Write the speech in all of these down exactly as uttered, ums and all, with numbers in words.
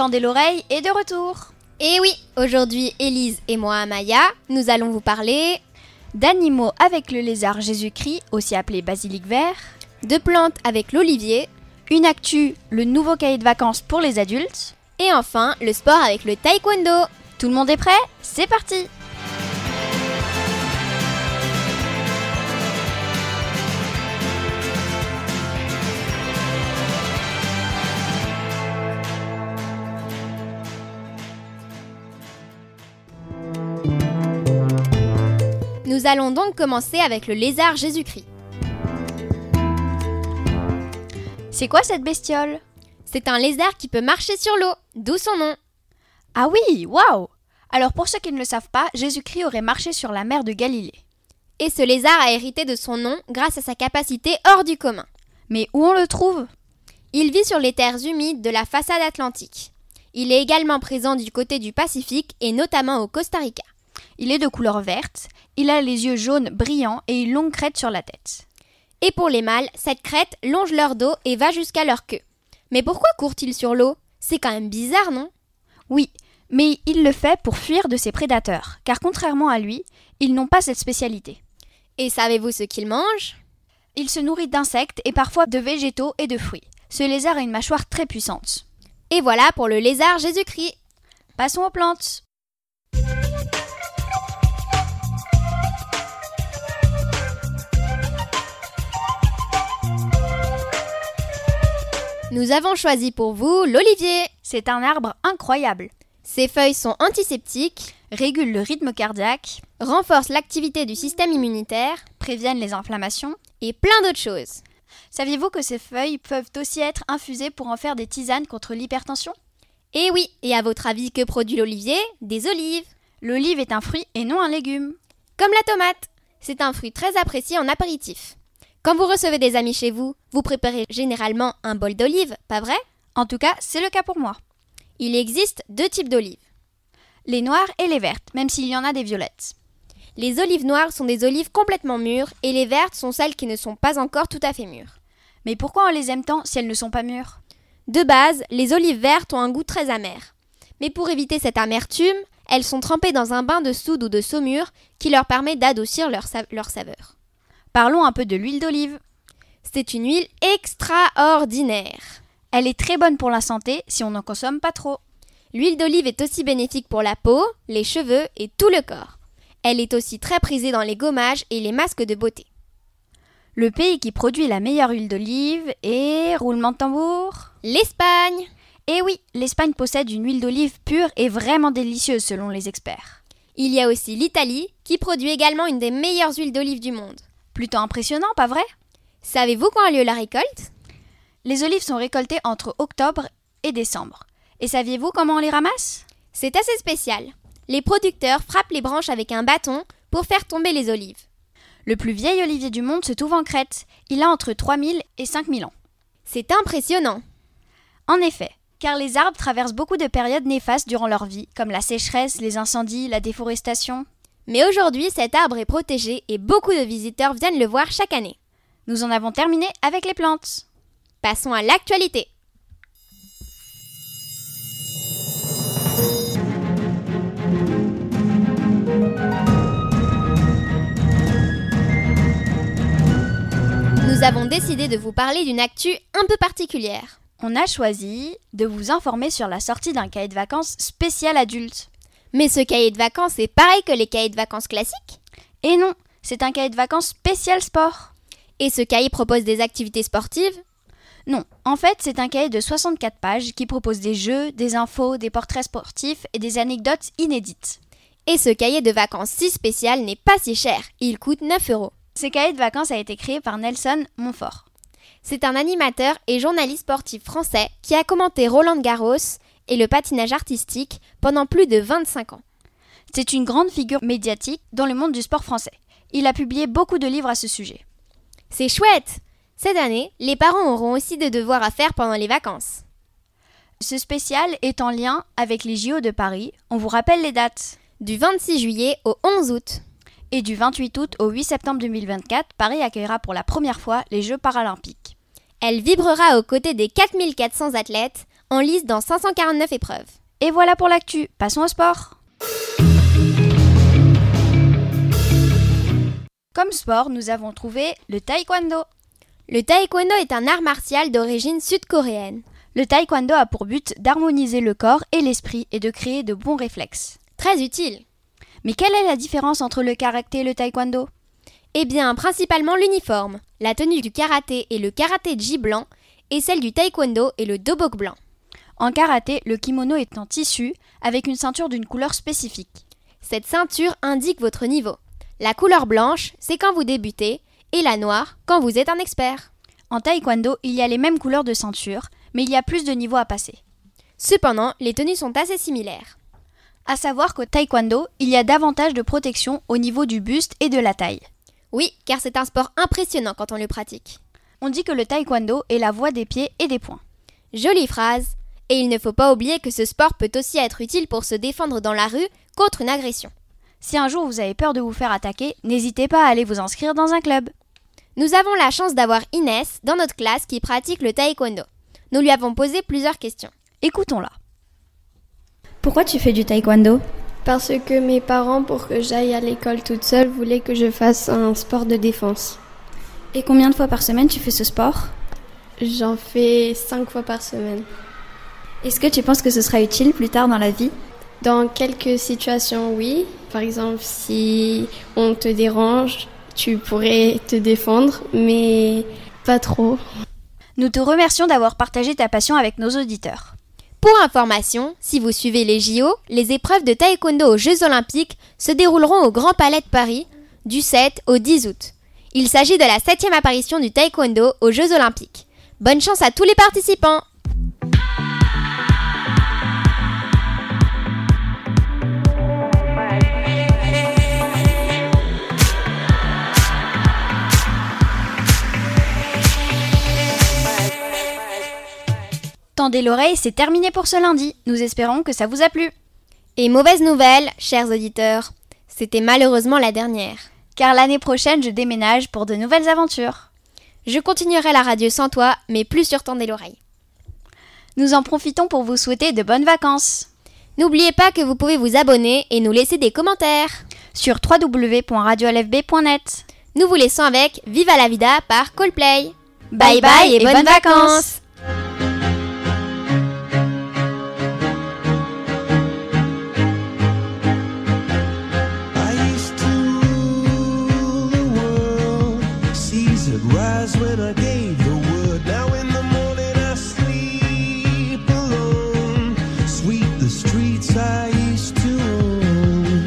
tendez l'oreille est de retour. Et oui, aujourd'hui, Élise et moi, Maya, nous allons vous parler d'animaux avec le lézard Jésus-Christ, aussi appelé basilic vert, de plantes avec l'olivier, une actu, le nouveau cahier de vacances pour les adultes, et enfin, le sport avec le taekwondo. Tout le monde est prêt ? C'est parti ! Nous allons donc commencer avec le lézard Jésus-Christ. C'est quoi cette bestiole ? C'est un lézard qui peut marcher sur l'eau, d'où son nom. Ah oui, waouh ! Alors pour ceux qui ne le savent pas, Jésus-Christ aurait marché sur la mer de Galilée. Et ce lézard a hérité de son nom grâce à sa capacité hors du commun. Mais où on le trouve ? Il vit sur les terres humides de la façade atlantique. Il est également présent du côté du Pacifique et notamment au Costa Rica. Il est de couleur verte, il a les yeux jaunes brillants et une longue crête sur la tête. Et pour les mâles, cette crête longe leur dos et va jusqu'à leur queue. Mais pourquoi court-il sur l'eau ? C'est quand même bizarre, non ? Oui, mais il le fait pour fuir de ses prédateurs, car contrairement à lui, ils n'ont pas cette spécialité. Et savez-vous ce qu'il mange ? Il se nourrit d'insectes et parfois de végétaux et de fruits. Ce lézard a une mâchoire très puissante. Et voilà pour le lézard Jésus-Christ. Passons aux plantes. Nous avons choisi pour vous l'olivier. C'est un arbre incroyable. Ses feuilles sont antiseptiques, régulent le rythme cardiaque, renforcent l'activité du système immunitaire, préviennent les inflammations et plein d'autres choses. Saviez-vous que ces feuilles peuvent aussi être infusées pour en faire des tisanes contre l'hypertension ? Eh oui, et à votre avis, que produit l'olivier ? Des olives. L'olive est un fruit et non un légume. Comme la tomate. C'est un fruit très apprécié en apéritif. Quand vous recevez des amis chez vous, vous préparez généralement un bol d'olives, pas vrai ? En tout cas, c'est le cas pour moi. Il existe deux types d'olives. Les noires et les vertes, même s'il y en a des violettes. Les olives noires sont des olives complètement mûres et les vertes sont celles qui ne sont pas encore tout à fait mûres. Mais pourquoi on les aime tant si elles ne sont pas mûres ? De base, les olives vertes ont un goût très amer. Mais pour éviter cette amertume, elles sont trempées dans un bain de soude ou de saumure qui leur permet d'adoucir leur, sa- leur saveur. Parlons un peu de l'huile d'olive. C'est une huile extraordinaire. Elle est très bonne pour la santé si on n'en consomme pas trop. L'huile d'olive est aussi bénéfique pour la peau, les cheveux et tout le corps. Elle est aussi très prisée dans les gommages et les masques de beauté. Le pays qui produit la meilleure huile d'olive est... roulement de tambour. L'Espagne. Eh oui, l'Espagne possède une huile d'olive pure et vraiment délicieuse selon les experts. Il y a aussi l'Italie qui produit également une des meilleures huiles d'olive du monde. Plutôt impressionnant, pas vrai ? Savez-vous quand a lieu la récolte ? Les olives sont récoltées entre octobre et décembre. Et saviez-vous comment on les ramasse ? C'est assez spécial. Les producteurs frappent les branches avec un bâton pour faire tomber les olives. Le plus vieil olivier du monde se trouve en Crète. Il a entre trois mille et cinq mille ans. C'est impressionnant. En effet, car les arbres traversent beaucoup de périodes néfastes durant leur vie, comme la sécheresse, les incendies, la déforestation. Mais aujourd'hui, cet arbre est protégé et beaucoup de visiteurs viennent le voir chaque année. Nous en avons terminé avec les plantes. Passons à l'actualité. Nous avons décidé de vous parler d'une actu un peu particulière. On a choisi de vous informer sur la sortie d'un cahier de vacances spécial adulte. Mais ce cahier de vacances est pareil que les cahiers de vacances classiques ? Et non, c'est un cahier de vacances spécial sport. Et ce cahier propose des activités sportives ? Non, en fait, c'est un cahier de soixante-quatre pages qui propose des jeux, des infos, des portraits sportifs et des anecdotes inédites. Et ce cahier de vacances si spécial n'est pas si cher, il coûte neuf euros. Ce cahier de vacances a été créé par Nelson Montfort. C'est un animateur et journaliste sportif français qui a commenté Roland-Garros et le patinage artistique pendant plus de vingt-cinq ans. C'est une grande figure médiatique dans le monde du sport français. Il a publié beaucoup de livres à ce sujet. C'est chouette! Cette année, les parents auront aussi des devoirs à faire pendant les vacances. Ce spécial est en lien avec les J O de Paris. On vous rappelle les dates. Du vingt-six juillet au onze août. Et du vingt-huit août au huit septembre deux mille vingt-quatre, Paris accueillera pour la première fois les Jeux paralympiques. Elle vibrera aux côtés des quatre mille quatre cents athlètes en lice dans cinq cent quarante-neuf épreuves. Et voilà pour l'actu, passons au sport. Comme sport, nous avons trouvé le taekwondo. Le taekwondo est un art martial d'origine sud-coréenne. Le taekwondo a pour but d'harmoniser le corps et l'esprit et de créer de bons réflexes. Très utile. Mais quelle est la différence entre le karaté et le taekwondo ? Eh bien, principalement l'uniforme. La tenue du karaté est le karaté-gi blanc et celle du taekwondo est le dobok blanc. En karaté, le kimono est en tissu avec une ceinture d'une couleur spécifique. Cette ceinture indique votre niveau. La couleur blanche, c'est quand vous débutez, et la noire, quand vous êtes un expert. En taekwondo, il y a les mêmes couleurs de ceinture, mais il y a plus de niveaux à passer. Cependant, les tenues sont assez similaires. À savoir qu'au taekwondo, il y a davantage de protection au niveau du buste et de la taille. Oui, car c'est un sport impressionnant quand on le pratique. On dit que le taekwondo est la voie des pieds et des poings. Jolie phrase. Et il ne faut pas oublier que ce sport peut aussi être utile pour se défendre dans la rue contre une agression. Si un jour vous avez peur de vous faire attaquer, n'hésitez pas à aller vous inscrire dans un club. Nous avons la chance d'avoir Inès dans notre classe qui pratique le taekwondo. Nous lui avons posé plusieurs questions. Écoutons-la. Pourquoi tu fais du taekwondo ? Parce que mes parents, pour que j'aille à l'école toute seule, voulaient que je fasse un sport de défense. Et combien de fois par semaine tu fais ce sport ? J'en fais cinq fois par semaine. Est-ce que tu penses que ce sera utile plus tard dans la vie ? Dans quelques situations, oui. Par exemple, si on te dérange, tu pourrais te défendre, mais pas trop. Nous te remercions d'avoir partagé ta passion avec nos auditeurs. Pour information, si vous suivez les J O, les épreuves de taekwondo aux Jeux Olympiques se dérouleront au Grand Palais de Paris du sept au dix août. Il s'agit de la septième apparition du taekwondo aux Jeux Olympiques. Bonne chance à tous les participants! Tendez l'oreille, c'est terminé pour ce lundi. Nous espérons que ça vous a plu. Et mauvaise nouvelle, chers auditeurs, c'était malheureusement la dernière. Car l'année prochaine, je déménage pour de nouvelles aventures. Je continuerai la radio sans toi, mais plus sur Tendez l'oreille. Nous en profitons pour vous souhaiter de bonnes vacances. N'oubliez pas que vous pouvez vous abonner et nous laisser des commentaires sur w w w point radio l f b point net. Nous vous laissons avec Viva la Vida par Coldplay. Bye bye, bye et, et bonnes, bonnes vacances, vacances. When I gave the word, now in the morning I sleep alone. Sweep the streets I used to own.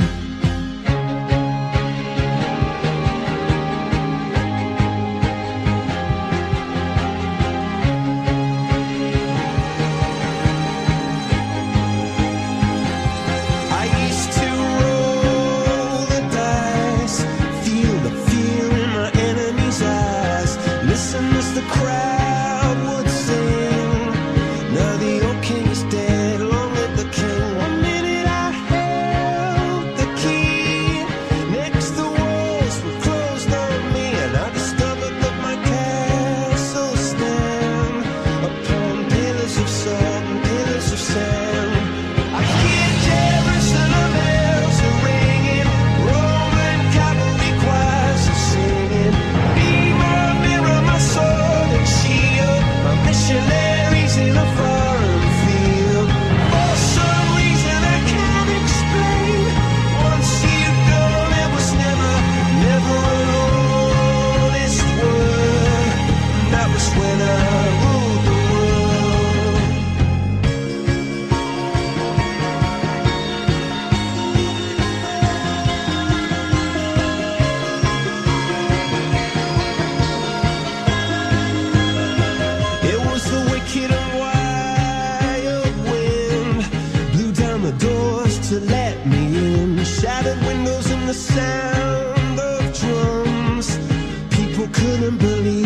I used to roll the dice, feel the fear in my enemy's eyes. Listen as the crowd would sing. Now the old king is dead, long live the king. One minute I held the key, next the walls were closed on me, and I discovered that my castle stand upon pillars of salt and pillars of sand. I hear Jerusalem bells are ringing, Roman cavalry choirs are singing. Be my mirror, my sword and shield, my missionaries in a foreign field. For some reason I can't explain, once you've gone it was never, never an honest word. And that was when I ruled the world. It was the wicked and wild wind, blew down the doors to let me in, shattered windows and the sound of drums. People couldn't believe